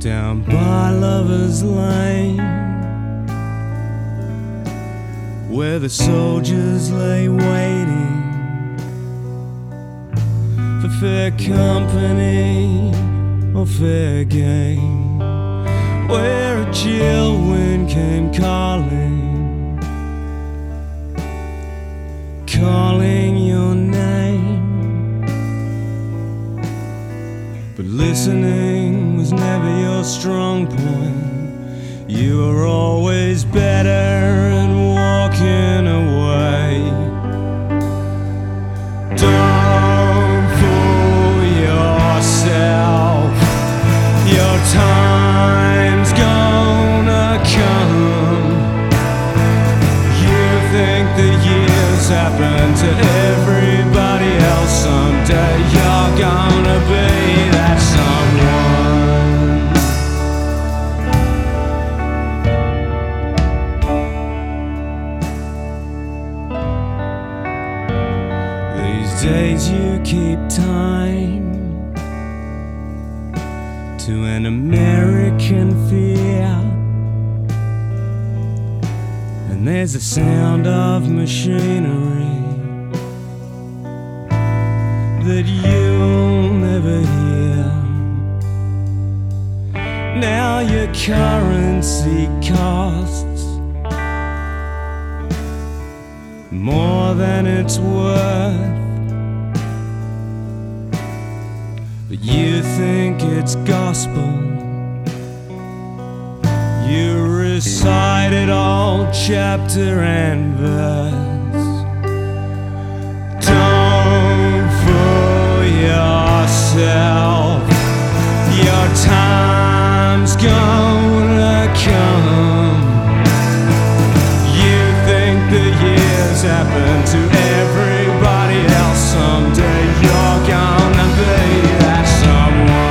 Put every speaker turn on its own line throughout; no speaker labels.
down by Lover's Lane, where the soldiers lay waiting for fair company or fair game, where a chill wind came calling, calling your name. But listening was never your strong point. You were always better at walking away. Don't fool yourself, your time's gonna come. You think the years happen to everybody else. Someday you're gonna be that someone. These days you keep time to an American fear, and there's a sound of machinery that you'll never hear. Now your currency costs more than it's worth, but you think it's gospel. You recite it all chapter and verse. Don't fool yourself, your time's gonna come. You think the years happen to everybody else. Someday you're gonna be that someone.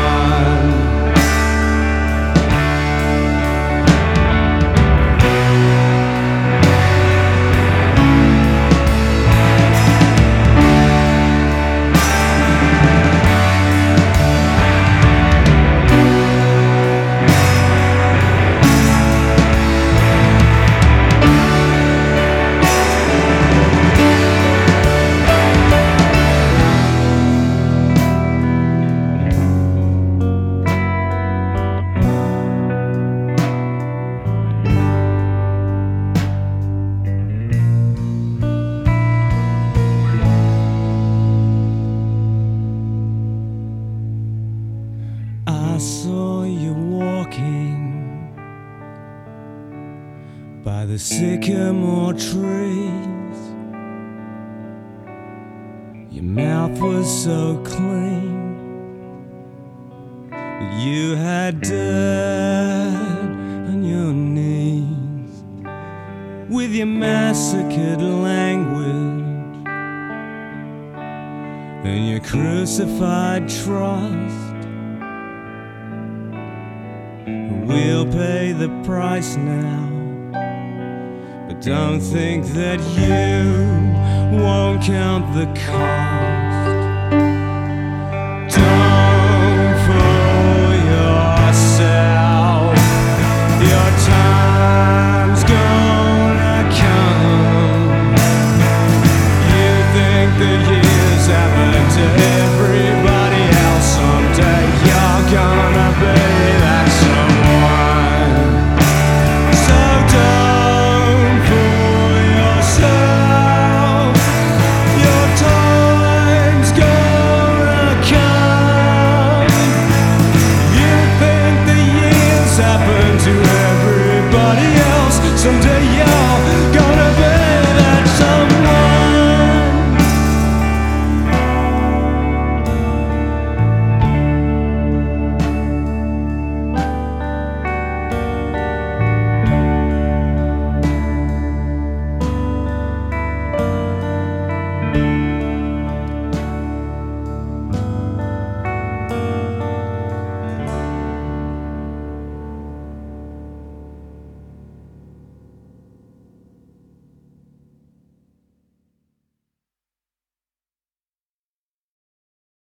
I saw you walking by the sycamore trees. Your mouth was so clean, but you had dirt on your knees. With your massacred language and your crucified trust, we'll pay the price now, but don't think that you won't count the cost.